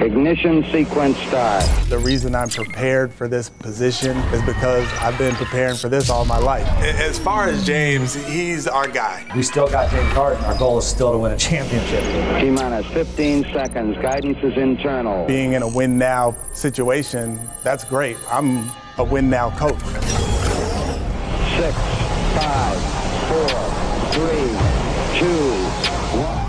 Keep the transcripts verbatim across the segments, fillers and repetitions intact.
Ignition sequence start. The reason I'm prepared for this position is because I've been preparing for this all my life. As far as James, he's our guy. We still got James Harden. Our goal is still to win a championship. T-minus fifteen seconds. Guidance is internal. Being in a win-now situation, that's great. I'm a win-now coach. Six, five, four, three, two, one.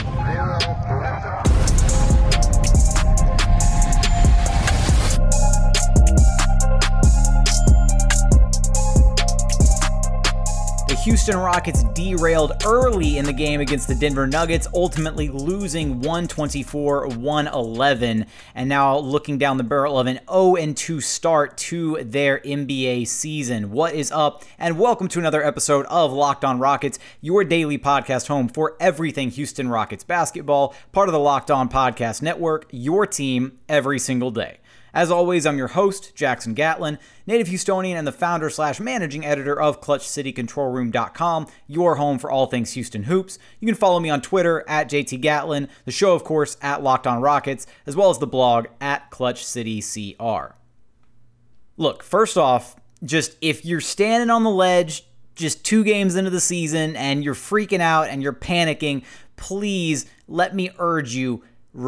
Houston Rockets derailed early in the game against the Denver Nuggets, ultimately losing one twenty-four to one eleven, and now looking down the barrel of an oh and two start to their N B A season. What is up? And welcome to another episode of Locked On Rockets, your daily podcast home for everything Houston Rockets basketball, part of the Locked On Podcast Network, your team every single day. As always, I'm your host, Jackson Gatlin, native Houstonian and the founder slash managing editor of Clutch City Control Room dot com, your home for all things Houston Hoops. You can follow me on Twitter at J T Gatlin, the show, of course, at Locked On Rockets, as well as the blog at Clutch City C R. Look, first off, just if you're standing on the ledge just two games into the season and you're freaking out and you're panicking, please let me urge you,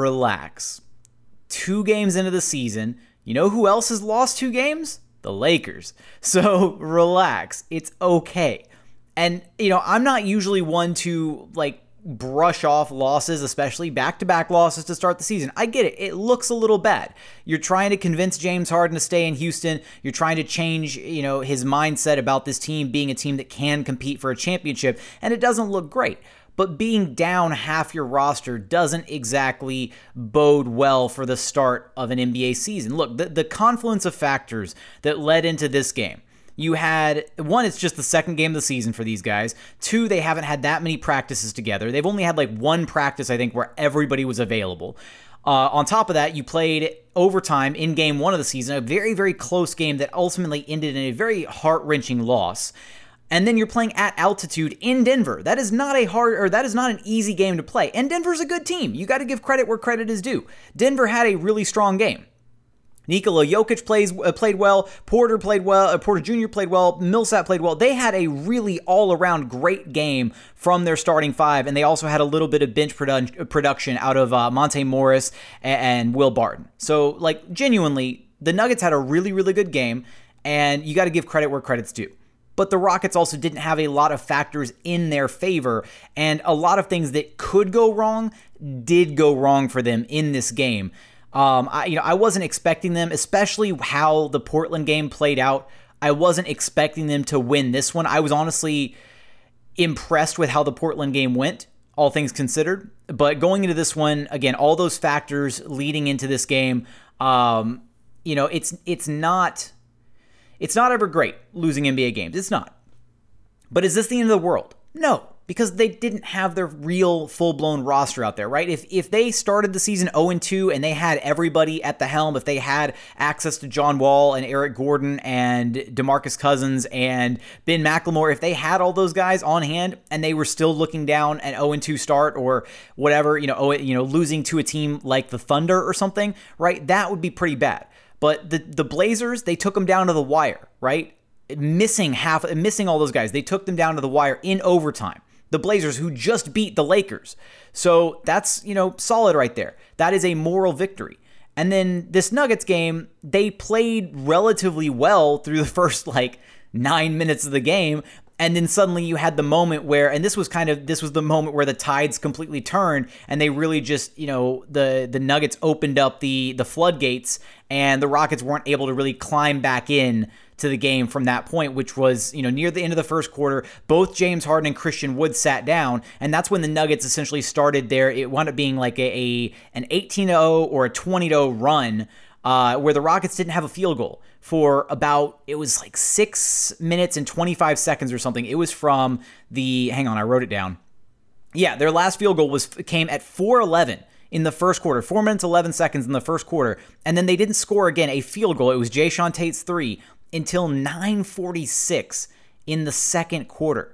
relax. Two games into the season, you know who else has lost two games? The Lakers. So relax. It's okay. And, you know, I'm not usually one to, like, brush off losses, especially back-to-back losses to start the season. I get it. It looks a little bad. You're trying to convince James Harden to stay in Houston. You're trying to change, you know, his mindset about this team being a team that can compete for a championship, and it doesn't look great. But being down half your roster doesn't exactly bode well for the start of an N B A season. Look, the, the confluence of factors that led into this game. You had, one, it's just the second game of the season for these guys. Two, they haven't had that many practices together. They've only had like one practice, I think, where everybody was available. Uh, on top of that, you played overtime in game one of the season, a very, very close game that ultimately ended in a very heart-wrenching loss. And then you're playing at altitude in Denver. That is not a hard, or that is not an easy game to play. And Denver's a good team. You got to give credit where credit is due. Denver had a really strong game. Nikola Jokic plays uh, played well. Porter played well. Uh, Porter Junior played well. Millsap played well. They had a really all-around great game from their starting five, and they also had a little bit of bench produ- production out of uh, Monte Morris and, and Will Barton. So, like, genuinely, the Nuggets had a really, really good game, and you got to give credit where credit's due. But the Rockets also didn't have a lot of factors in their favor, and a lot of things that could go wrong did go wrong for them in this game. Um, I, you know, I wasn't expecting them, especially how the Portland game played out. I wasn't expecting them to win this one. I was honestly impressed with how the Portland game went, all things considered. But going into this one, again, all those factors leading into this game, um, you know, it's it's not. It's not ever great losing N B A games. It's not. But is this the end of the world? No, because they didn't have their real full-blown roster out there, right? If if they started the season oh and two and they had everybody at the helm, if they had access to John Wall and Eric Gordon and DeMarcus Cousins and Ben McLemore, if they had all those guys on hand and they were still looking down an oh and two start or whatever, you know, oh, you know, losing to a team like the Thunder or something, right? That would be pretty bad. But the, the Blazers, they took them down to the wire, right? Missing half, missing all those guys. They took them down to the wire in overtime. The Blazers, who just beat the Lakers. So that's, you know, solid right there. That is a moral victory. And then this Nuggets game, they played relatively well through the first, like, nine minutes of the game. And then suddenly you had the moment where, and this was kind of, this was the moment where the tides completely turned and they really just, you know, the, the Nuggets opened up the, the floodgates and the Rockets weren't able to really climb back in to the game from that point, which was, you know, near the end of the first quarter. Both James Harden and Christian Wood sat down, and that's when the Nuggets essentially started their, it wound up being like a, a an eighteen to oh or a twenty to oh run, uh, where the Rockets didn't have a field goal for about, it was like six minutes and twenty-five seconds or something. It was from the, hang on, I wrote it down. Yeah, their last field goal was came at four eleven in the first quarter, four minutes, eleven seconds in the first quarter. And then they didn't score again a field goal. It was Jae'Sean Tate's three until nine forty-six in the second quarter.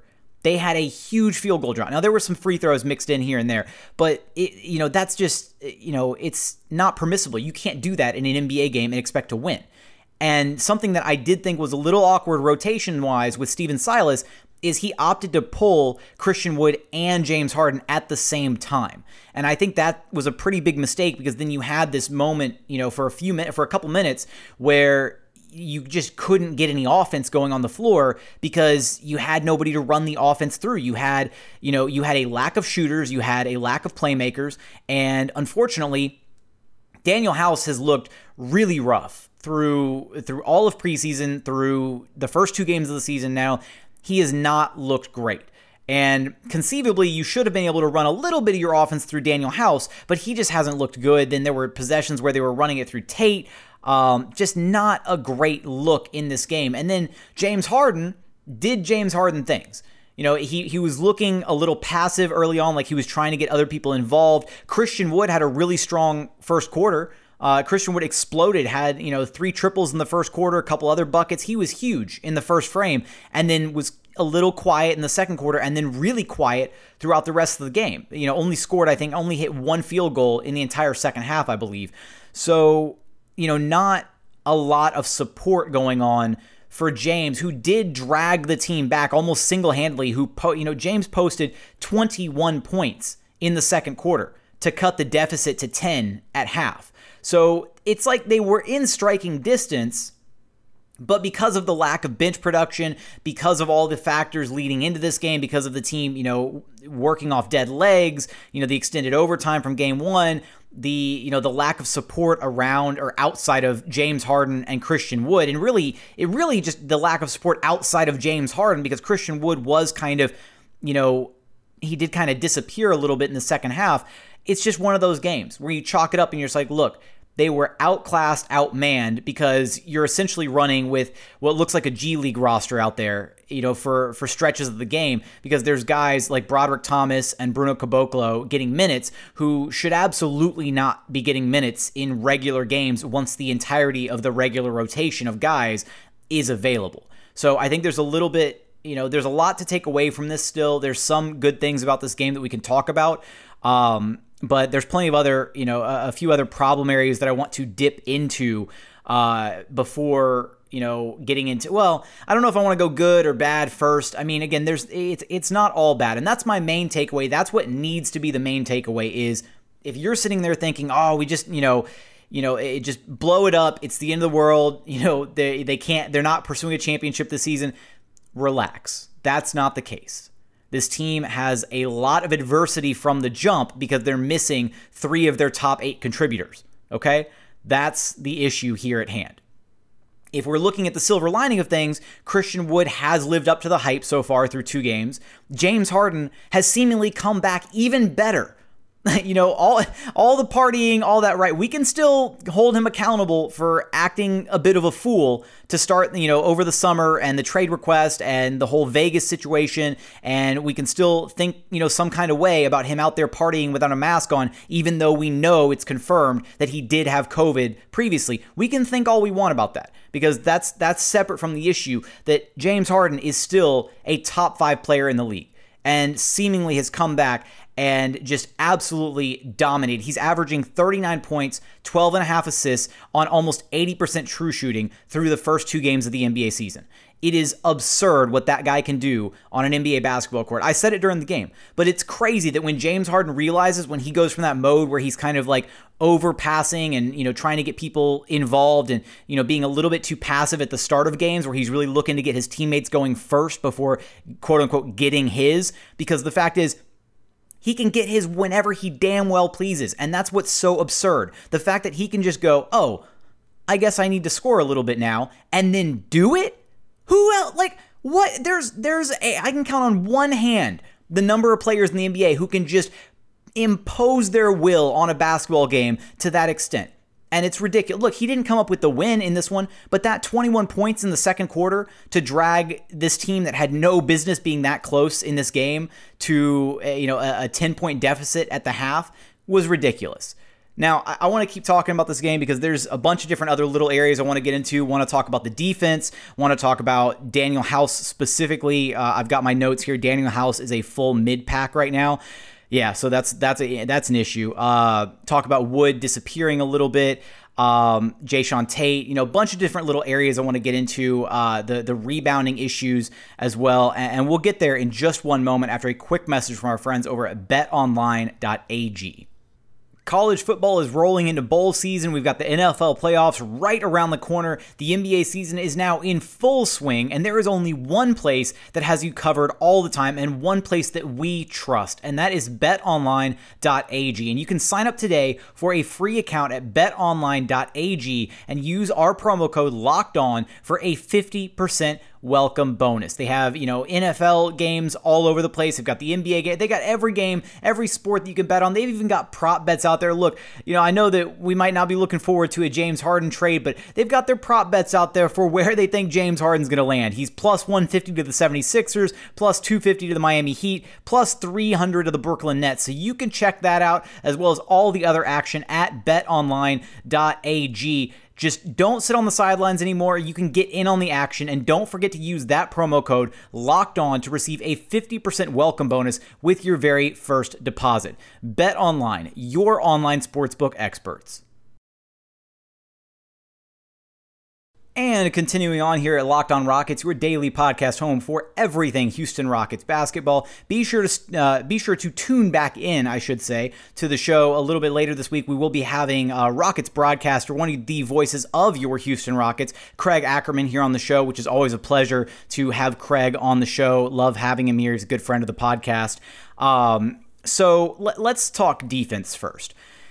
They had a huge field goal drought. Now, there were some free throws mixed in here and there, but it, you know, that's just, you know, it's not permissible. You can't do that in an N B A game and expect to win. And something that I did think was a little awkward rotation-wise with Stephen Silas is he opted to pull Christian Wood and James Harden at the same time. And I think that was a pretty big mistake, because then you had this moment, you know, for a few minutes, for a couple minutes where you just couldn't get any offense going on the floor because you had nobody to run the offense through. You had, you know, you had a lack of shooters, you had a lack of playmakers, and unfortunately, Daniel House has looked really rough through through all of preseason, through the first two games of the season now. He has not looked great. And conceivably, you should have been able to run a little bit of your offense through Daniel House, but he just hasn't looked good. Then there were possessions where they were running it through Tate. Um, just not a great look in this game. And then James Harden did James Harden things. You know, he he was looking a little passive early on, like he was trying to get other people involved. Christian Wood had a really strong first quarter. Uh, Christian Wood exploded, had, you know, three triples in the first quarter, a couple other buckets. He was huge in the first frame, and then was a little quiet in the second quarter, and then really quiet throughout the rest of the game. You know, only scored, I think, only hit one field goal in the entire second half, I believe. So, you know, not a lot of support going on for James, who did drag the team back almost single-handedly. Who, po- you know, James posted twenty-one points in the second quarter to cut the deficit to ten at half. So it's like they were in striking distance, but because of the lack of bench production, because of all the factors leading into this game, because of the team, you know, working off dead legs, you know, the extended overtime from game one, the, you know, the lack of support around or outside of James Harden and Christian Wood, and really, it really just the lack of support outside of James Harden, because Christian Wood was kind of, you know, he did kind of disappear a little bit in the second half. It's just one of those games where you chalk it up and you're just like, look, they were outclassed, outmanned, because you're essentially running with what looks like a G League roster out there, you know, for, for stretches of the game, because there's guys like Broderick Thomas and Bruno Caboclo getting minutes who should absolutely not be getting minutes in regular games once the entirety of the regular rotation of guys is available. So I think there's a little bit, you know, there's a lot to take away from this still. There's some good things about this game that we can talk about. Um, But there's plenty of other, you know, a, a few other problem areas that I want to dip into uh, before, you know, getting into, well, I don't know if I want to go good or bad first. I mean, again, there's it's it's not all bad. And that's my main takeaway. That's what needs to be the main takeaway is if you're sitting there thinking, oh, we just, you know, you know, it just blow it up. It's the end of the world. You know, they they can't, they're not pursuing a championship this season. Relax. That's not the case. This team has a lot of adversity from the jump because they're missing three of their top eight contributors, okay? That's the issue here at hand. If we're looking at the silver lining of things, Christian Wood has lived up to the hype so far through two games. James Harden has seemingly come back even better. You know, all all the partying, all that, right? We can still hold him accountable for acting a bit of a fool to start, you know, over the summer and the trade request and the whole Vegas situation. And we can still think, you know, some kind of way about him out there partying without a mask on, even though we know it's confirmed that he did have COVID previously. We can think all we want about that because that's that's separate from the issue that James Harden is still a top five player in the league and seemingly has come back and just absolutely dominated. He's averaging thirty-nine points, twelve and a half assists on almost eighty percent true shooting through the first two games of the N B A season. It is absurd what that guy can do on an N B A basketball court. I said it during the game, but it's crazy that when James Harden realizes, when he goes from that mode where he's kind of like overpassing and, you know, trying to get people involved and, you know, being a little bit too passive at the start of games where he's really looking to get his teammates going first before quote unquote getting his, because the fact is, he can get his whenever he damn well pleases. And that's what's so absurd. The fact that he can just go, oh, I guess I need to score a little bit now, and then do it? Who else? Like, what? There's, there's a, I can count on one hand the number of players in the N B A who can just impose their will on a basketball game to that extent. And it's ridiculous. Look, he didn't come up with the win in this one, but that twenty-one points in the second quarter to drag this team that had no business being that close in this game to, you know, a ten-point deficit at the half was ridiculous. Now, I, I want to keep talking about this game because there's a bunch of different other little areas I want to get into. Want to talk about the defense. Want to talk about Daniel House specifically. Uh, I've got my notes here. Daniel House is a full mid-pack right now. Yeah, so that's that's a that's an issue. Uh, talk about Wood disappearing a little bit. Um, Jae'Sean Tate, you know, a bunch of different little areas I want to get into, uh, the, the rebounding issues as well. And, and we'll get there in just one moment after a quick message from our friends over at bet online dot a g. College football is rolling into bowl season. We've got the N F L playoffs right around the corner. The N B A season is now in full swing, and there is only one place that has you covered all the time and one place that we trust, and that is bet online dot a g. And you can sign up today for a free account at bet online dot a g and use our promo code LOCKEDON for a fifty percent welcome bonus. They have, you know, N F L games all over the place. They've got the N B A game. They got every game, every sport that you can bet on. They've even got prop bets out there. Look, you know, I know that we might not be looking forward to a James Harden trade, but they've got their prop bets out there for where they think James Harden's going to land. He's plus one fifty to the seventy-sixers, plus two fifty to the Miami Heat, plus three hundred to the Brooklyn Nets. So you can check that out as well as all the other action at bet online dot a g. Just don't sit on the sidelines anymore. You can get in on the action, and don't forget to use that promo code LOCKEDON to receive a fifty percent welcome bonus with your very first deposit. BetOnline, your online sportsbook experts. And continuing on here at Locked On Rockets, your daily podcast home for everything Houston Rockets basketball. Be sure to uh, be sure to tune back in, I should say, to the show a little bit later this week. We will be having uh, Rockets broadcaster, one of the voices of your Houston Rockets, Craig Ackerman, here on the show, which is always a pleasure to have Craig on the show. Love having him here. He's a good friend of the podcast. Um, so let, let's talk defense first.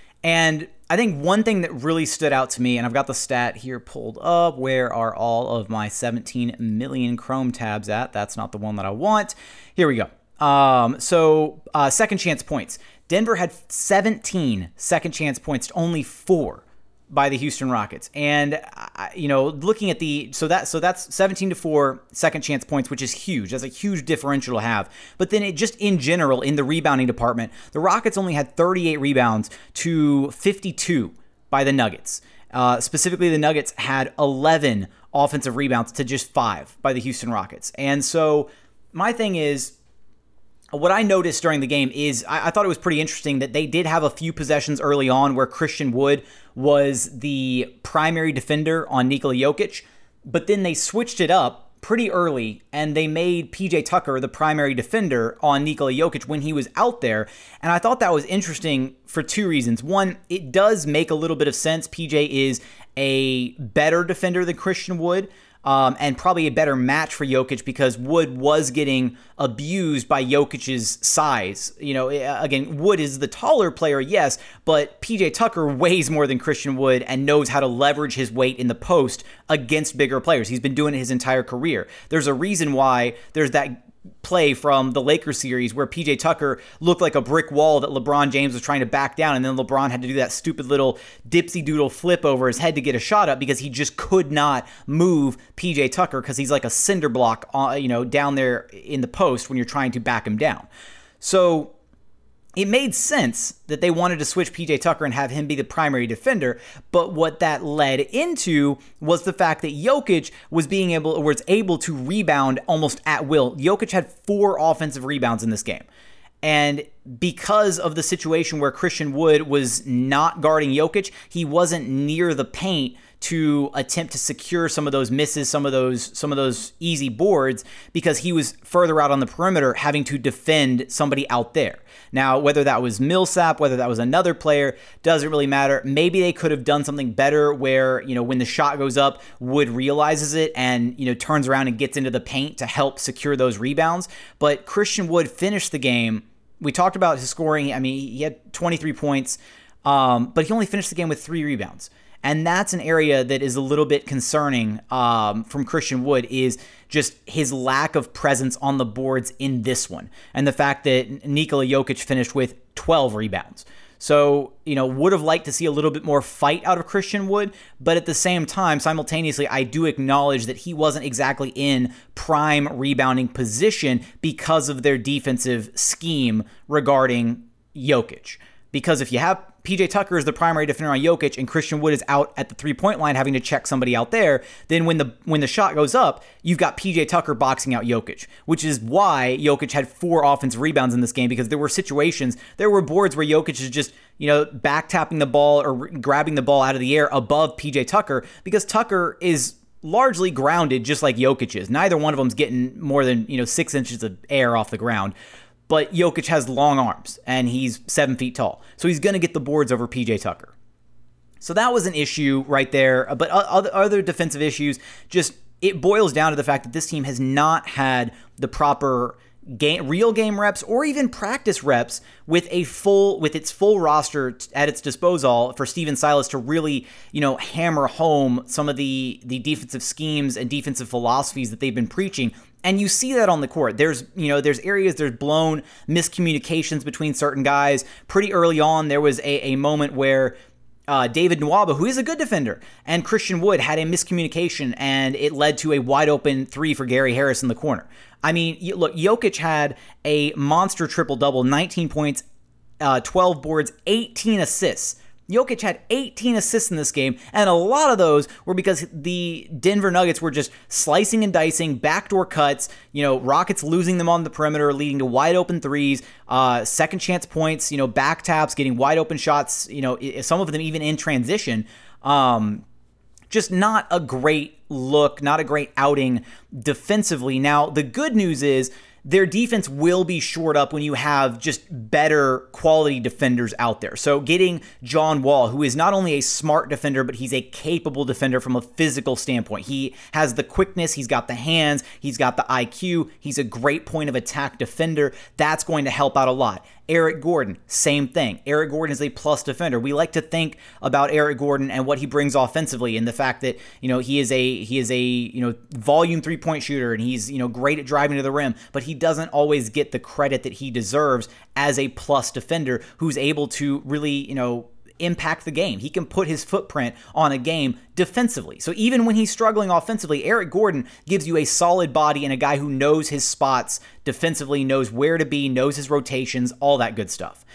And I think one thing that really stood out to me, and I've got the stat here pulled up. Where are all of my seventeen million Chrome tabs at? That's not the one that I want. Here we go. Um, so uh, second chance points. Denver had seventeen second chance points to only four by the Houston Rockets. And, uh, you know, looking at the, so that, so that's seventeen to four second chance points, which is huge. That's a huge differential to have. But then it just in general, in the rebounding department, the Rockets only had thirty-eight rebounds to fifty-two by the Nuggets. Uh, specifically, the Nuggets had eleven offensive rebounds to just five by the Houston Rockets. And so my thing is, what I noticed during the game is I, I thought it was pretty interesting that they did have a few possessions early on where Christian Wood was the primary defender on Nikola Jokic, but then they switched it up pretty early and they made P J Tucker the primary defender on Nikola Jokic when he was out there. And I thought that was interesting for two reasons. One, it does make a little bit of sense. P J is a better defender than Christian Wood. Um, and probably a better match for Jokic because Wood was getting abused by Jokic's size. You know, again, Wood is the taller player, yes, but P J Tucker weighs more than Christian Wood and knows how to leverage his weight in the post against bigger players. He's been doing it his entire career. There's a reason why there's that play from the Lakers series where P J Tucker looked like a brick wall that LeBron James was trying to back down, and then LeBron had to do that stupid little dipsy doodle flip over his head to get a shot up because he just could not move P J Tucker because he's like a cinder block, uh, you know, down there in the post when you're trying to back him down. So it made sense that they wanted to switch P J Tucker and have him be the primary defender, but what that led into was the fact that Jokic was being able, or was able to rebound almost at will. Jokic had four offensive rebounds in this game. And because of the situation where Christian Wood was not guarding Jokic, he wasn't near the paint to attempt to secure some of those misses, some of those some of those easy boards, because he was further out on the perimeter having to defend somebody out there. Now, whether that was Millsap, whether that was another player, doesn't really matter. Maybe they could have done something better where, you know, when the shot goes up, Wood realizes it and, you know, turns around and gets into the paint to help secure those rebounds. But Christian Wood finished the game. We talked about his scoring. I mean, he had twenty-three points, um, but he only finished the game with three rebounds. And that's an area that is a little bit concerning um, from Christian Wood, is just his lack of presence on the boards in this one. And the fact that Nikola Jokic finished with twelve rebounds. So, you know, would have liked to see a little bit more fight out of Christian Wood, but at the same time, simultaneously, I do acknowledge that he wasn't exactly in prime rebounding position because of their defensive scheme regarding Jokic. Because if you have P J Tucker is the primary defender on Jokic and Christian Wood is out at the three-point line having to check somebody out there, then when the when the shot goes up, you've got P J Tucker boxing out Jokic, which is why Jokic had four offensive rebounds in this game, because there were situations, there were boards where Jokic is just, you know, back tapping the ball or grabbing the ball out of the air above P J Tucker, because Tucker is largely grounded just like Jokic is. Neither one of them's getting more than, you know, six inches of air off the ground. But Jokic has long arms, and he's seven feet tall. So he's going to get the boards over P J Tucker. So that was an issue right there. But other, other defensive issues, just it boils down to the fact that this team has not had the proper game, real game reps or even practice reps with a full, with its full roster at its disposal for Stephen Silas to really, you know, hammer home some of the, the defensive schemes and defensive philosophies that they've been preaching. And you see that on the court. There's, you know, there's areas, there's blown miscommunications between certain guys. Pretty early on, there was a, a moment where uh, David Nwaba, who is a good defender, and Christian Wood had a miscommunication, and it led to a wide open three for Gary Harris in the corner. I mean, look, Jokic had a monster triple-double, nineteen points, uh, twelve boards, eighteen assists. Jokic had eighteen assists in this game, and a lot of those were because the Denver Nuggets were just slicing and dicing, backdoor cuts, you know, Rockets losing them on the perimeter, leading to wide open threes, uh, second chance points, you know, back taps, getting wide open shots, you know, some of them even in transition. Um, just not a great look, not a great outing defensively. Now, the good news is their defense will be shored up when you have just better quality defenders out there. So getting John Wall, who is not only a smart defender, but he's a capable defender from a physical standpoint. He has the quickness, he's got the hands, he's got the I Q, he's a great point of attack defender. That's going to help out a lot. Eric Gordon, same thing. Eric Gordon is a plus defender. We like to think about Eric Gordon and what he brings offensively, and the fact that, you know, he is a he is a you know volume three-point shooter, and he's, you know, great at driving to the rim, but he doesn't always get the credit that he deserves as a plus defender who's able to really, you know, impact the game. He can put his footprint on a game defensively. So even when he's struggling offensively, Eric Gordon gives you a solid body and a guy who knows his spots defensively, knows where to be, knows his rotations, all that good stuff.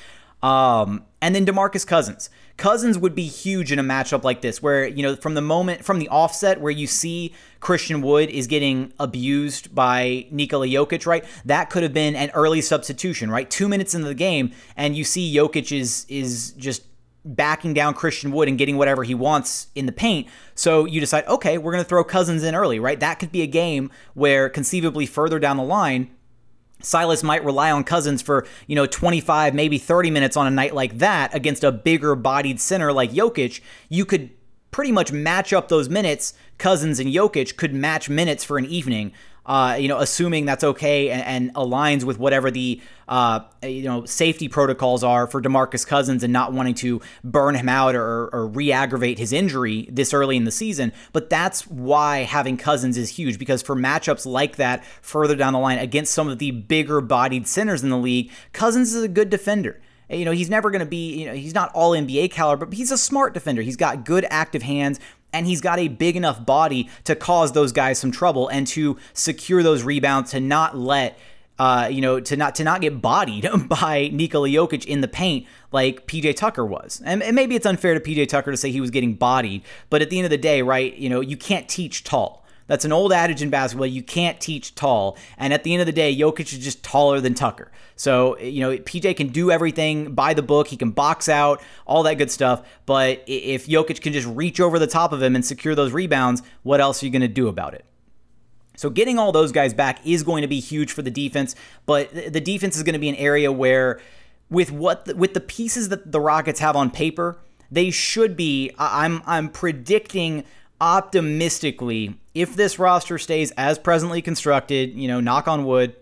Um, and then DeMarcus Cousins. Cousins would be huge in a matchup like this where, you know, from the moment, from the offset where you see Christian Wood is getting abused by Nikola Jokic, right? That could have been an early substitution, right? Two minutes into the game and you see Jokic is is just backing down Christian Wood and getting whatever he wants in the paint. So you decide, okay, we're going to throw Cousins in early, right? That could be a game where conceivably further down the line, Silas might rely on Cousins for, you know, twenty-five, maybe thirty minutes on a night like that against a bigger bodied center like Jokic. You could pretty much match up those minutes. Cousins and Jokic could match minutes for an evening. Uh, you know, assuming that's okay and, and aligns with whatever the, uh, you know, safety protocols are for DeMarcus Cousins and not wanting to burn him out or, or re-aggravate his injury this early in the season. But that's why having Cousins is huge, because for matchups like that further down the line against some of the bigger bodied centers in the league, Cousins is a good defender. You know, he's never going to be, you know, he's not all N B A caliber, but he's a smart defender. He's got good active hands. And he's got a big enough body to cause those guys some trouble and to secure those rebounds, to not let, uh, you know, to not to not get bodied by Nikola Jokic in the paint like P J Tucker was. And, and maybe it's unfair to P J Tucker to say he was getting bodied, but at the end of the day, right, you know, you can't teach tall. That's an old adage in basketball. You can't teach tall. And at the end of the day, Jokic is just taller than Tucker. So, you know, P J can do everything by the book. He can box out, all that good stuff. But if Jokic can just reach over the top of him and secure those rebounds, what else are you going to do about it? So getting all those guys back is going to be huge for the defense. But the defense is going to be an area where with what the, with the pieces that the Rockets have on paper, they should be, I'm I'm predicting optimistically, if this roster stays as presently constructed, you know, knock on wood,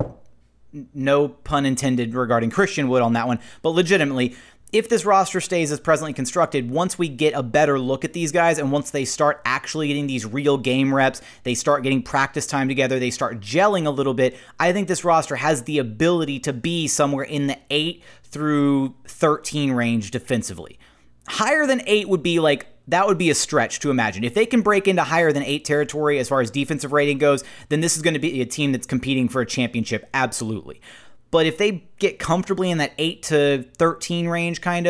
no pun intended regarding Christian Wood on that one, but legitimately, if this roster stays as presently constructed, once we get a better look at these guys and once they start actually getting these real game reps, they start getting practice time together, they start gelling a little bit, I think this roster has the ability to be somewhere in the eight through thirteen range defensively. Higher than eight would be like, that would be a stretch to imagine. If they can break into higher than eight territory as far as defensive rating goes, then this is going to be a team that's competing for a championship, absolutely. But if they get comfortably in that eight to thirteen range kind of,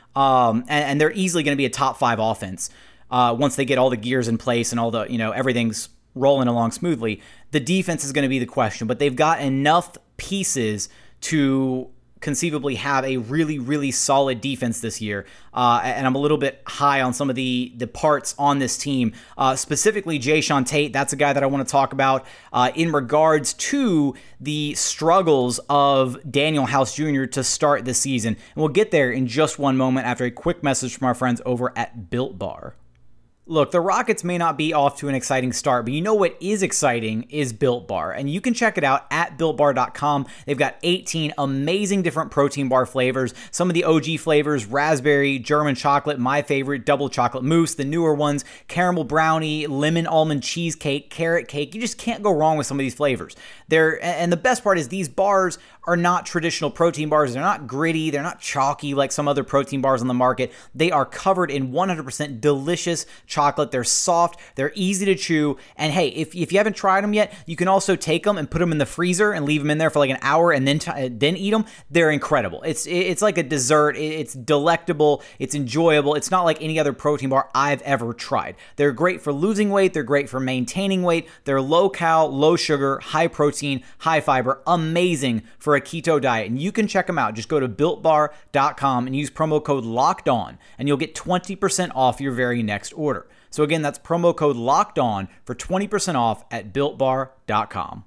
Um, and, and they're easily going to be a top five offense uh, once they get all the gears in place and all the, you know, everything's rolling along smoothly. The defense is going to be the question, but they've got enough pieces to conceivably have a really, really solid defense this year. Uh, and I'm a little bit high on some of the, the parts on this team, uh, specifically Jae'Sean Tate. That's a guy that I want to talk about uh, in regards to the struggles of Daniel House Junior to start this season. And we'll get there in just one moment after a quick message from our friends over at Built Bar. Look, the Rockets may not be off to an exciting start, but you know what is exciting is Built Bar, and you can check it out at built bar dot com. They've got eighteen amazing different protein bar flavors. Some of the O G flavors, raspberry, German chocolate, my favorite, double chocolate mousse. The newer ones, caramel brownie, lemon almond cheesecake, carrot cake. You just can't go wrong with some of these flavors. They're, and the best part is these bars are not traditional protein bars. They're not gritty. They're not chalky like some other protein bars on the market. They are covered in one hundred percent delicious chocolate. They're soft. They're easy to chew. And hey, if, if you haven't tried them yet, you can also take them and put them in the freezer and leave them in there for like an hour and then t- then eat them. They're incredible. It's it's like a dessert. It's delectable. It's enjoyable. It's not like any other protein bar I've ever tried. They're great for losing weight. They're great for maintaining weight. They're low cal, low sugar, high protein, high fiber. Amazing for a keto diet. And you can check them out. Just go to built bar dot com and use promo code LOCKEDON and you'll get twenty percent off your very next order. So again, that's promo code LOCKEDON for twenty percent off at built bar dot com.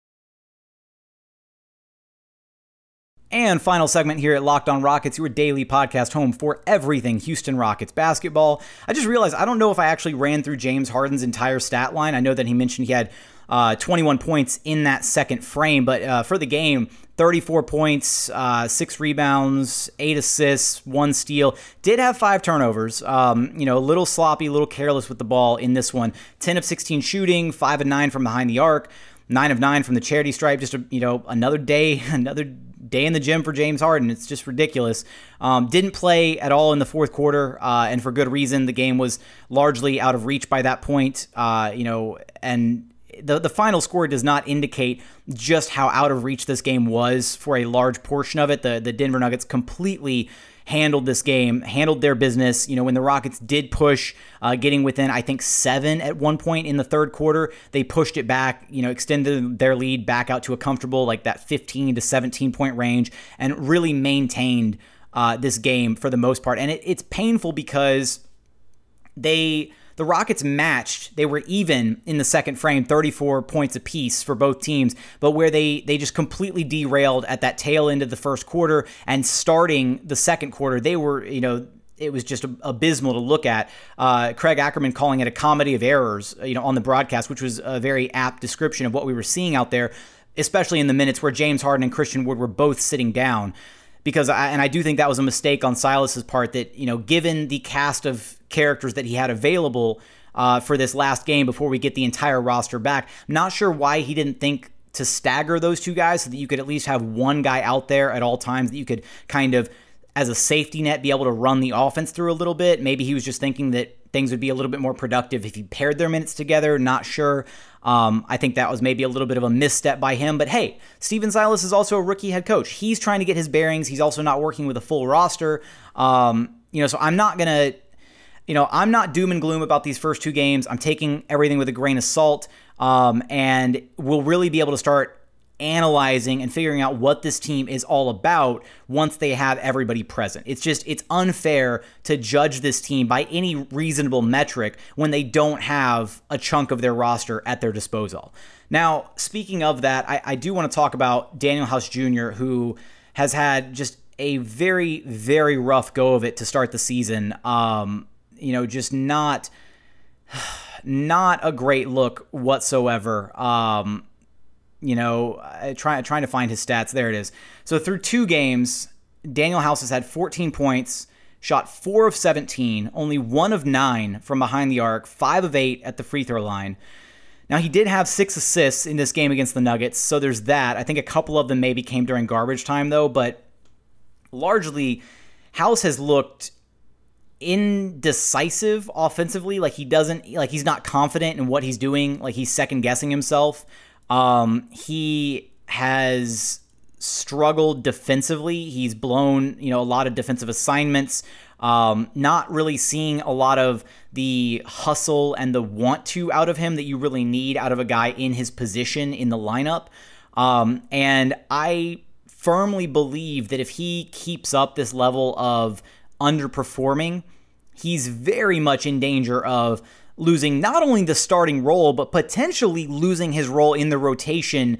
And final segment here at Locked On Rockets, your daily podcast home for everything Houston Rockets basketball. I just realized I don't know if I actually ran through James Harden's entire stat line. I know that he mentioned he had uh, twenty-one points in that second frame, but uh, for the game, thirty-four points, uh, six rebounds, eight assists, one steal. Did have five turnovers. Um, you know, a little sloppy, a little careless with the ball in this one. ten of sixteen shooting, five of nine from behind the arc, nine of nine from the charity stripe. Just a, you know, another day, another day in the gym for James Harden. It's just ridiculous. Um, didn't play at all in the fourth quarter, uh, and for good reason. The game was largely out of reach by that point. Uh, you know, and The, the final score does not indicate just how out of reach this game was for a large portion of it. The, the Denver Nuggets completely handled this game, handled their business. You know, when the Rockets did push, uh, getting within, I think, seven at one point in the third quarter, they pushed it back, you know, extended their lead back out to a comfortable, like that fifteen to seventeen point range, and really maintained uh, this game for the most part. And it, it's painful because they... The Rockets matched, they were even in the second frame, thirty-four points apiece for both teams, but where they they just completely derailed at that tail end of the first quarter and starting the second quarter, they were, you know, it was just abysmal to look at. Uh, Craig Ackerman calling it a comedy of errors, you know, on the broadcast, which was a very apt description of what we were seeing out there, especially in the minutes where James Harden and Christian Wood were both sitting down. Because I, and I do think that was a mistake on Silas's part that, you know, given the cast of characters that he had available uh, for this last game before we get the entire roster back, I'm not sure why he didn't think to stagger those two guys so that you could at least have one guy out there at all times that you could kind of, as a safety net, be able to run the offense through a little bit. Maybe he was just thinking that things would be a little bit more productive if he paired their minutes together. Not sure. Um, I think that was maybe a little bit of a misstep by him. But hey, Stephen Silas is also a rookie head coach. He's trying to get his bearings. He's also not working with a full roster. Um, you know, so I'm not going to, you know, I'm not doom and gloom about these first two games. I'm taking everything with a grain of salt. Um, and we'll really be able to start analyzing and figuring out what this team is all about once they have everybody present. It's just, it's unfair to judge this team by any reasonable metric when they don't have a chunk of their roster at their disposal. Now, speaking of that, I, I do want to talk about Daniel House Junior, who has had just a very, very rough go of it to start the season. Um, you know, just not, not a great look whatsoever. Um, You know, trying trying to find his stats. There it is. So through two games, Daniel House has had fourteen points, shot four of seventeen, only one of nine from behind the arc, five of eight at the free throw line. Now, he did have six assists in this game against the Nuggets, so there's that. I think a couple of them maybe came during garbage time, though, but largely, House has looked indecisive offensively. Like he doesn't, like he's not confident in what he's doing. Like he's second guessing himself. Um, he has struggled defensively. He's blown, you know, a lot of defensive assignments. Um, not really seeing a lot of the hustle and the want to out of him that you really need out of a guy in his position in the lineup. Um, and I firmly believe that if he keeps up this level of underperforming, he's very much in danger of losing not only the starting role, but potentially losing his role in the rotation,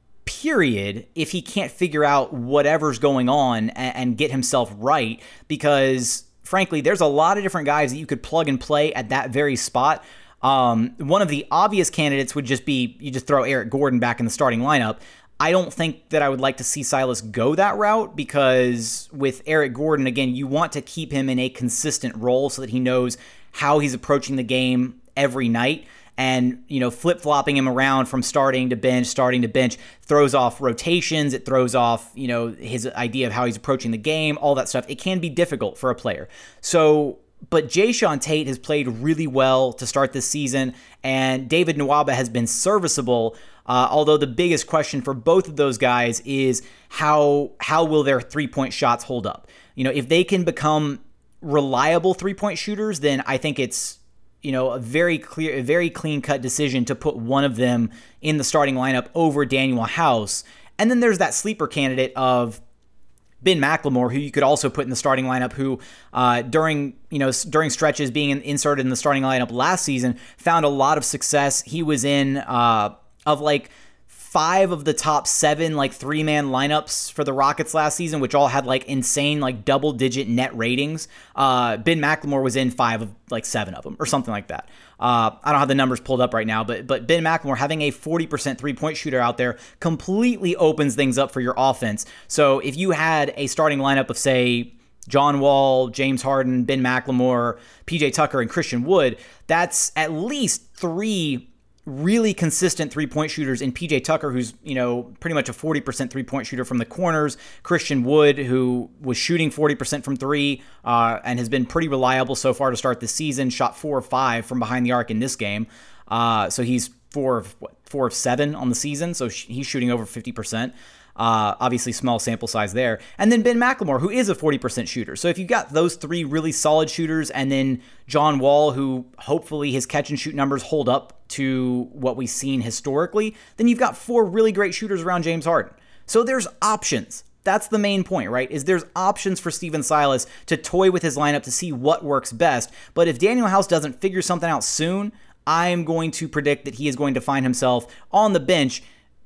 period, if he can't figure out whatever's going on and, and get himself right. Because, frankly, there's a lot of different guys that you could plug and play at that very spot. Um, one of the obvious candidates would just be you just throw Eric Gordon back in the starting lineup. I don't think that I would like to see Silas go that route, because with Eric Gordon, again, you want to keep him in a consistent role so that he knows how he's approaching the game every night. And, you know, flip-flopping him around from starting to bench, starting to bench, throws off rotations. It throws off, you know, his idea of how he's approaching the game, all that stuff. It can be difficult for a player. So, but Jae'Sean Tate has played really well to start this season, and David Nwaba has been serviceable. Uh, although the biggest question for both of those guys is how how will their three-point shots hold up? You know, if they can become reliable three-point shooters, then I think it's, you know, a very clear, a very clean-cut decision to put one of them in the starting lineup over Danuel House. And then there's that sleeper candidate of Ben McLemore, who you could also put in the starting lineup, who uh, during, you know, during stretches being in, inserted in the starting lineup last season, found a lot of success. He was in uh, of like five of the top seven like three-man lineups for the Rockets last season, which all had like insane like double-digit net ratings. Uh, Ben McLemore was in five of like seven of them or something like that. Uh, I don't have the numbers pulled up right now, but but Ben McLemore having a forty percent three-point shooter out there completely opens things up for your offense. So if you had a starting lineup of, say, John Wall, James Harden, Ben McLemore, P J Tucker, and Christian Wood, that's at least three really consistent three-point shooters in P J Tucker, who's, you know, pretty much a forty percent three-point shooter from the corners, Christian Wood, who was shooting forty percent from three uh, and has been pretty reliable so far to start this season, shot four of five from behind the arc in this game. Uh, so he's four of, what, four of seven on the season, so sh- he's shooting over fifty percent. Uh, obviously, small sample size there. And then Ben McLemore, who is a forty percent shooter. So if you've got those three really solid shooters, and then John Wall, who hopefully his catch and shoot numbers hold up to what we've seen historically, then you've got four really great shooters around James Harden. So there's options. That's the main point, right? Is there's options for Stephen Silas to toy with his lineup to see what works best. But if Danuel House doesn't figure something out soon, I'm going to predict that he is going to find himself on the bench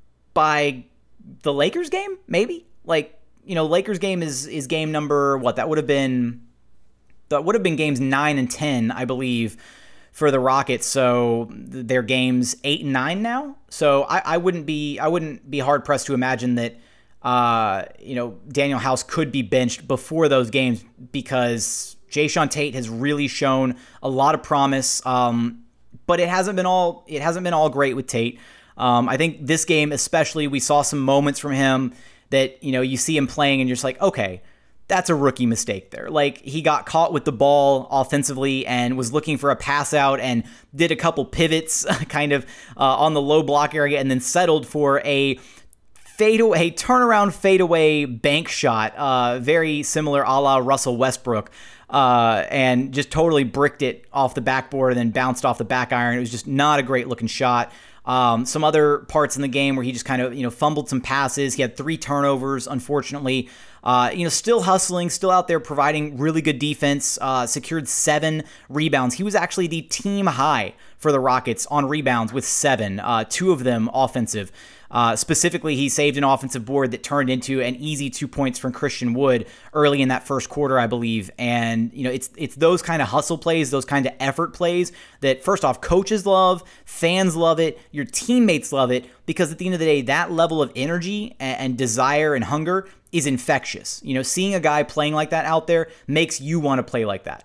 by the Lakers game, maybe. Like, you know, Lakers game is is game number, what, that would have been, that would have been games nine and ten, I believe, for the Rockets. So they're games eight and nine now. So I, I wouldn't be, I wouldn't be hard pressed to imagine that, uh, you know, Danuel House could be benched before those games, because Jae'Sean Tate has really shown a lot of promise. Um, but it hasn't been all, it hasn't been all great with Tate. Um, I think this game especially, we saw some moments from him that, you know, you see him playing and you're just like, okay, that's a rookie mistake there. Like, he got caught with the ball offensively and was looking for a pass out and did a couple pivots kind of uh, on the low block area, and then settled for a fadeaway, turnaround fadeaway bank shot, uh, very similar a la Russell Westbrook. Uh, and just totally bricked it off the backboard and then bounced off the back iron. It was just not a great looking shot. Um, some other parts in the game where he just kind of, you know, fumbled some passes. He had three turnovers, unfortunately. Uh, you know, still hustling, still out there providing really good defense, uh, secured seven rebounds. He was actually the team high for the Rockets on rebounds with seven, uh, two of them offensive. Uh, specifically, he saved an offensive board that turned into an easy two points from Christian Wood early in that first quarter, I believe. And, you know, it's it's those kind of hustle plays, those kind of effort plays that, first off, coaches love, fans love it, your teammates love it, because at the end of the day, that level of energy and, and desire and hunger is infectious. You know, seeing a guy playing like that out there makes you want to play like that.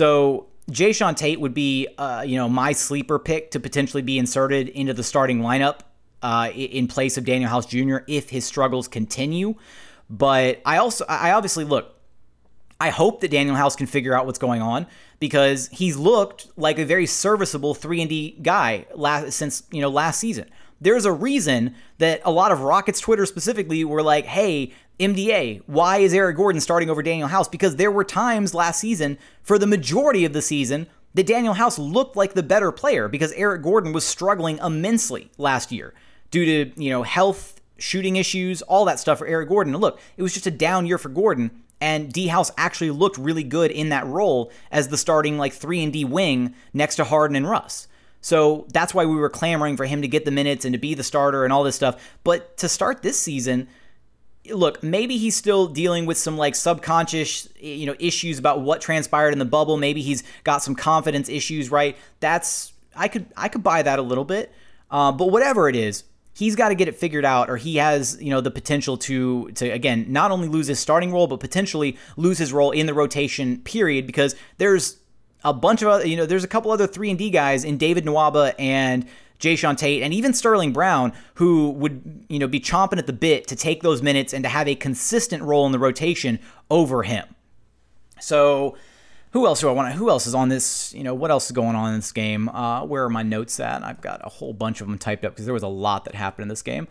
So Jae'Sean Tate would be, uh, you know, my sleeper pick to potentially be inserted into the starting lineup Uh, in place of Danuel House Junior if his struggles continue. But I also, I obviously, look, I hope that Danuel House can figure out what's going on, because he's looked like a very serviceable three and D guy last, since, you know, last season. There's a reason that a lot of Rockets Twitter specifically were like, hey, M D A, why is Eric Gordon starting over Daniel House? Because there were times last season, for the majority of the season, that Daniel House looked like the better player because Eric Gordon was struggling immensely last year due to, you know, health, shooting issues, all that stuff for Eric Gordon. And look, it was just a down year for Gordon, and D House actually looked really good in that role as the starting like three and D wing next to Harden and Russ. So that's why we were clamoring for him to get the minutes and to be the starter and all this stuff. But to start this season, look, maybe he's still dealing with some like subconscious, you know, issues about what transpired in the bubble. Maybe he's got some confidence issues, right? That's I could I could buy that a little bit. Uh, but whatever it is, he's got to get it figured out, or he has, you know, the potential to to again not only lose his starting role, but potentially lose his role in the rotation period, because there's a bunch of other, you know, there's a couple other three and D guys in David Nwaba and Jayshawn Tate, and even Sterling Brown, who would, you know, be chomping at the bit to take those minutes and to have a consistent role in the rotation over him. So who else do I want to, who else is on this, you know, what else is going on in this game? Uh, where are my notes at? I've got a whole bunch of them typed up because there was a lot that happened in this game.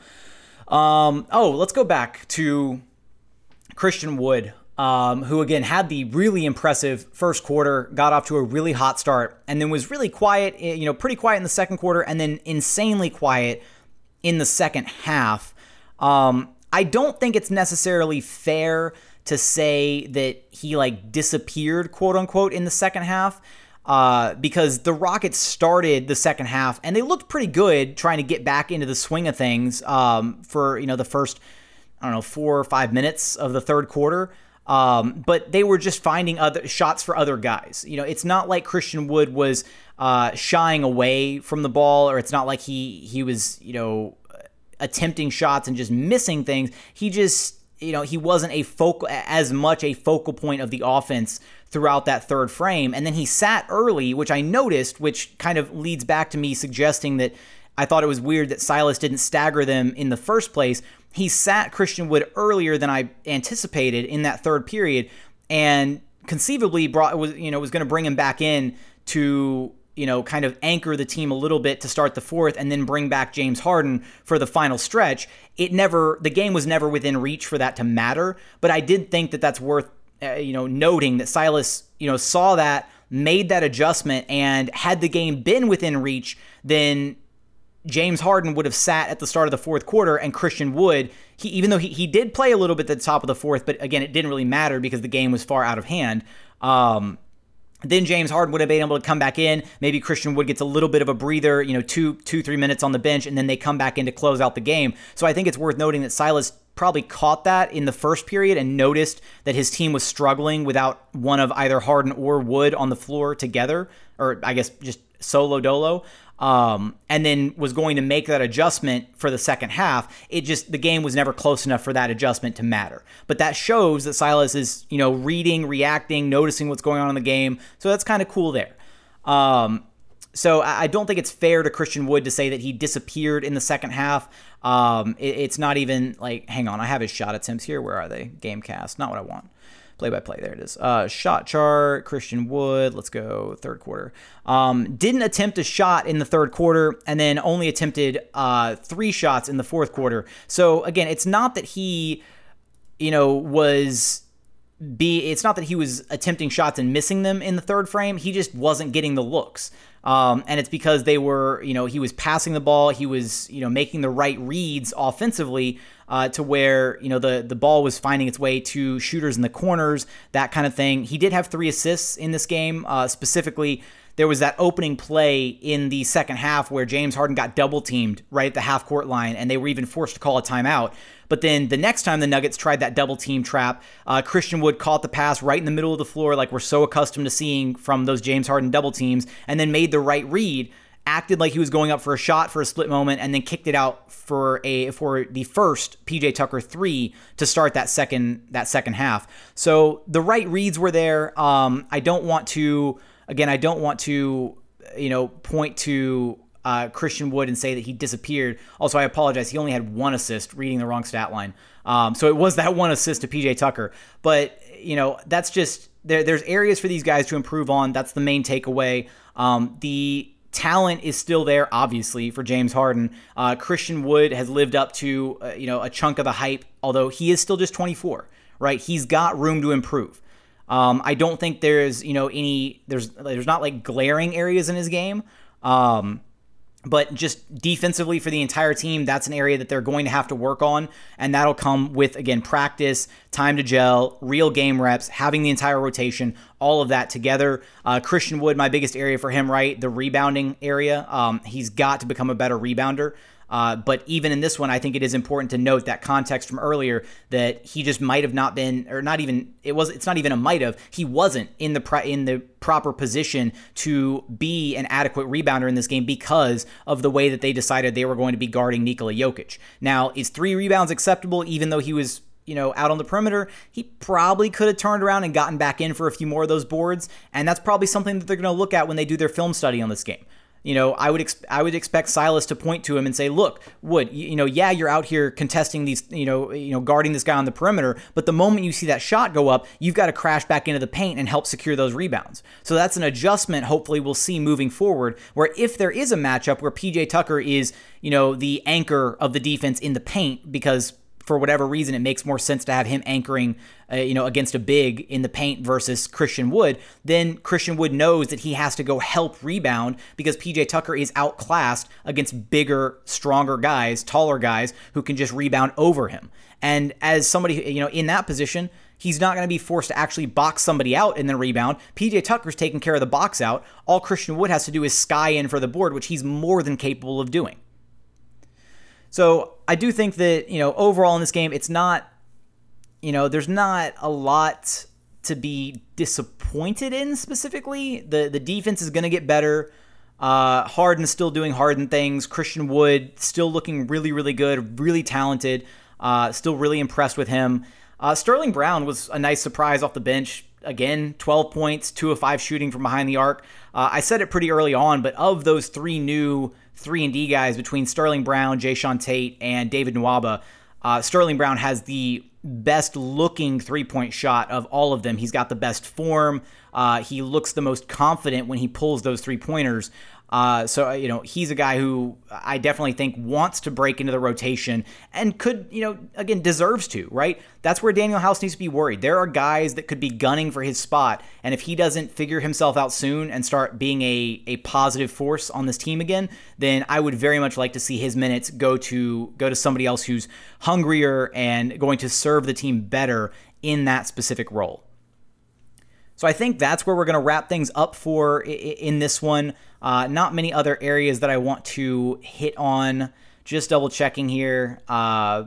Um, oh, let's go back to Christian Wood. Um, who again had the really impressive first quarter, got off to a really hot start, and then was really quiet, you know, pretty quiet in the second quarter, and then insanely quiet in the second half. Um, I don't think it's necessarily fair to say that he like disappeared, quote unquote, in the second half, uh, because the Rockets started the second half and they looked pretty good trying to get back into the swing of things um, for, you know, the first, I don't know, four or five minutes of the third quarter. Um, but they were just finding other shots for other guys. You know, it's not like Christian Wood was uh, shying away from the ball, or it's not like he he was, you know, attempting shots and just missing things. He just, you know, he wasn't a focal as much a focal point of the offense throughout that third frame. And then he sat early, which I noticed, which kind of leads back to me suggesting that I thought it was weird that Silas didn't stagger them in the first place. He sat Christian Wood earlier than I anticipated in that third period, and conceivably brought was you know was going to bring him back in to, you know, kind of anchor the team a little bit to start the fourth, and then bring back James Harden for the final stretch. It never the game was never within reach for that to matter, but I did think that that's worth uh, you know noting that Silas you know saw that, made that adjustment, and had the game been within reach, then James Harden would have sat at the start of the fourth quarter, and Christian Wood, he, even though he, he did play a little bit at the top of the fourth, but again, it didn't really matter because the game was far out of hand. Um, then James Harden would have been able to come back in. Maybe Christian Wood gets a little bit of a breather, you know, two, two, three minutes on the bench, and then they come back in to close out the game. So I think it's worth noting that Silas probably caught that in the first period and noticed that his team was struggling without one of either Harden or Wood on the floor together, or I guess just solo dolo. Um, and then was going to make that adjustment for the second half. It just, the game was never close enough for that adjustment to matter. But that shows that Silas is, you know, reading, reacting, noticing what's going on in the game. So that's kind of cool there. Um, so I don't think it's fair to Christian Wood to say that he disappeared in the second half. Um, it, it's not even like, hang on, I have his shot attempts here. Where are they? Gamecast, not what I want. Play-by-play, there it is. Uh, shot chart, Christian Wood, let's go third quarter. Um, didn't attempt a shot in the third quarter, and then only attempted uh, three shots in the fourth quarter. So again, it's not that he, you know, was... Be it's not that he was attempting shots and missing them in the third frame. He just wasn't getting the looks. Um, and it's because they were, you know, he was passing the ball. He was, you know, making the right reads offensively uh, to where, you know, the, the ball was finding its way to shooters in the corners, that kind of thing. He did have three assists in this game. Uh, specifically, there was that opening play in the second half where James Harden got double teamed right at the half court line, and they were even forced to call a timeout. But then the next time the Nuggets tried that double team trap, uh, Christian Wood caught the pass right in the middle of the floor like we're so accustomed to seeing from those James Harden double teams, and then made the right read, acted like he was going up for a shot for a split moment, and then kicked it out for a for the first P J Tucker three to start that second that second half. So the right reads were there. Um, I don't want to, again, I don't want to, you know, point to Uh, Christian Wood and say that he disappeared. Also, I apologize. He only had one assist, reading the wrong stat line. Um, so it was that one assist to P J Tucker. But, you know, that's just, there. there's areas for these guys to improve on. That's the main takeaway. Um, the Talent is still there, obviously, for James Harden. Uh, Christian Wood has lived up to, uh, you know, a chunk of the hype, although he is still just twenty-four, right? He's got room to improve. Um, I don't think there's, you know, any, there's, there's not like glaring areas in his game. Um, But just defensively for the entire team, that's an area that they're going to have to work on. And that'll come with, again, practice, time to gel, real game reps, having the entire rotation, all of that together. Uh, Christian Wood, my biggest area for him, right? The rebounding area. Um, he's got to become a better rebounder. Uh, but even in this one, I think it is important to note that context from earlier that he just might have not been, or not even, it was, it's not even a might have, he wasn't in the pro, in the proper position to be an adequate rebounder in this game because of the way that they decided they were going to be guarding Nikola Jokic. Now, is three rebounds acceptable even though he was, you know, out on the perimeter? He probably could have turned around and gotten back in for a few more of those boards, and that's probably something that they're going to look at when they do their film study on this game. You know, I would ex- I would expect Silas to point to him and say, "Look, Wood, you, you know, yeah, you're out here contesting these, you know, you know, guarding this guy on the perimeter, but the moment you see that shot go up, you've got to crash back into the paint and help secure those rebounds." So that's an adjustment. Hopefully, we'll see moving forward. Where if there is a matchup where P J Tucker is, you know, the anchor of the defense in the paint because for whatever reason, it makes more sense to have him anchoring, uh, you know, against a big in the paint versus Christian Wood, then Christian Wood knows that he has to go help rebound because P J Tucker is outclassed against bigger, stronger guys, taller guys who can just rebound over him. And as somebody, you know, in that position, he's not going to be forced to actually box somebody out and then rebound. P J Tucker's taking care of the box out. All Christian Wood has to do is sky in for the board, which he's more than capable of doing. So I do think that, you know, overall in this game, it's not, you know, there's not a lot to be disappointed in specifically. The the defense is going to get better. Uh, Harden's still doing Harden things. Christian Wood still looking really, really good, really talented. Uh, still really impressed with him. Uh, Sterling Brown was a nice surprise off the bench. Again, twelve points, two of five shooting from behind the arc. Uh, I said it pretty early on, but of those three new three and D guys between Sterling Brown, Jae'Sean Tate, and David Nwaba, uh, Sterling Brown has the best looking three-point shot of all of them. He's got the best form. Uh, he looks the most confident when he pulls those three-pointers. Uh, so, you know, he's a guy who I definitely think wants to break into the rotation and could, you know, again, deserves to, right? That's where Danuel House needs to be worried. There are guys that could be gunning for his spot, and if he doesn't figure himself out soon and start being a, a positive force on this team again, then I would very much like to see his minutes go to go to somebody else who's hungrier and going to serve the team better in that specific role. So I think that's where we're going to wrap things up for in this one. Uh, not many other areas that I want to hit on. Just double checking here. Uh,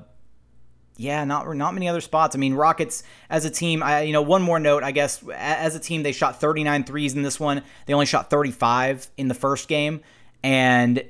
yeah, not not many other spots. I mean, Rockets as a team, I, you know, one more note, I guess. As a team, they shot thirty-nine threes in this one. They only shot thirty-five in the first game. And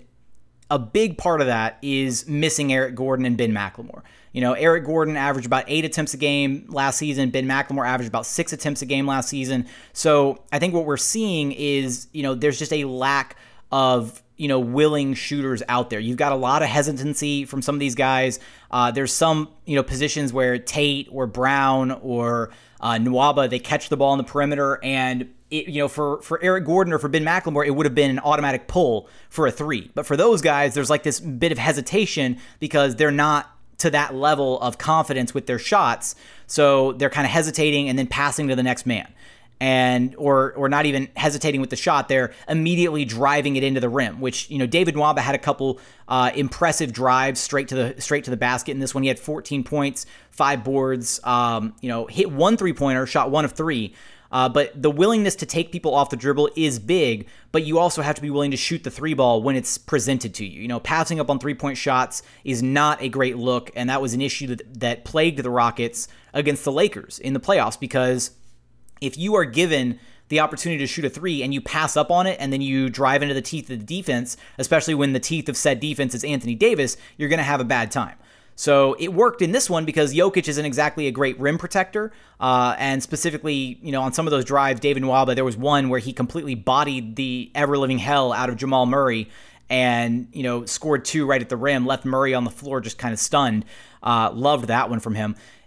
a big part of that is missing Eric Gordon and Ben McLemore. You know, Eric Gordon averaged about eight attempts a game last season. Ben McLemore averaged about six attempts a game last season. So I think what we're seeing is, you know, there's just a lack of, you know, willing shooters out there. You've got a lot of hesitancy from some of these guys. Uh, there's some, you know, positions where Tate or Brown or uh, Nwaba, they catch the ball on the perimeter, and It, you know, for, for Eric Gordon or for Ben McLemore, it would have been an automatic pull for a three. But for those guys, there's like this bit of hesitation because they're not to that level of confidence with their shots. So they're kind of hesitating and then passing to the next man. And or or not even hesitating with the shot, they're immediately driving it into the rim, which, you know, David Nwaba had a couple uh, impressive drives straight to the straight to the basket in this one. He had fourteen points, five boards, um, you know, hit one three-pointer, shot one of three. Uh, but the willingness to take people off the dribble is big, but you also have to be willing to shoot the three ball when it's presented to you. You know, passing up on three-point shots is not a great look, and that was an issue that, that plagued the Rockets against the Lakers in the playoffs, because if you are given the opportunity to shoot a three and you pass up on it and then you drive into the teeth of the defense, especially when the teeth of said defense is Anthony Davis, you're going to have a bad time. So it worked in this one because Jokic isn't exactly a great rim protector. Uh, and specifically, you know, on some of those drives, David Nwaba, there was one where he completely bodied the ever-living hell out of Jamal Murray and, you know, scored two right at the rim, left Murray on the floor just kind of stunned. Uh, loved that one from him.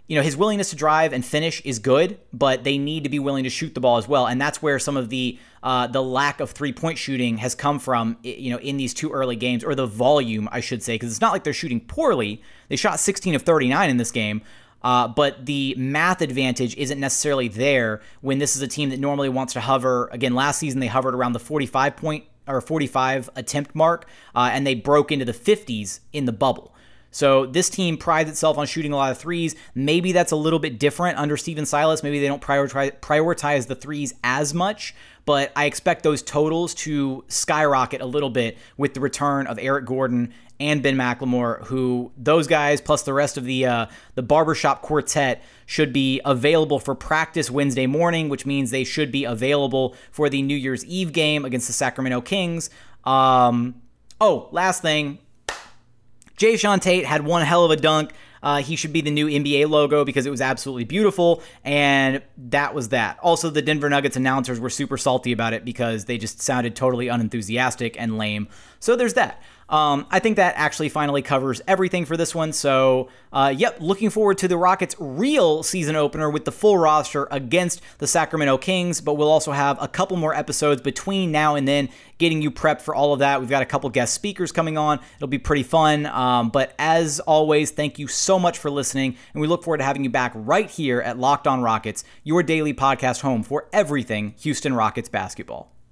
you know, his willingness to drive and finish is good, but they need to be willing to shoot the ball as well. And that's where some of the uh, the lack of three-point shooting has come from, you know, in these two early games, or the volume, I should say, because it's not like they're shooting poorly. They shot sixteen of thirty-nine in this game, uh, but the math advantage isn't necessarily there when this is a team that normally wants to hover. Again, last season they hovered around the forty-five point or forty-five attempt mark, uh, and they broke into the fifties in the bubble. So this team prides itself on shooting a lot of threes. Maybe that's a little bit different under Stephen Silas. Maybe they don't prioritize, prioritize the threes as much, but I expect those totals to skyrocket a little bit with the return of Eric Gordon and Ben McLemore, who those guys plus the rest of the uh, the barbershop quartet should be available for practice Wednesday morning, which means they should be available for the New Year's Eve game against the Sacramento Kings. Um, oh, last thing. Jae'Sean Tate had one hell of a dunk. Uh, he should be the new N B A logo because it was absolutely beautiful, and that was that. Also, the Denver Nuggets announcers were super salty about it because they just sounded totally unenthusiastic and lame. So there's that. Um, I think that actually finally covers everything for this one. So, uh, yep, looking forward to the Rockets' real season opener with the full roster against the Sacramento Kings, but we'll also have a couple more episodes between now and then getting you prepped for all of that. We've got a couple guest speakers coming on. It'll be pretty fun. Um, but as always, thank you so much for listening, and we look forward to having you back right here at Locked On Rockets, your daily podcast home for everything Houston Rockets basketball.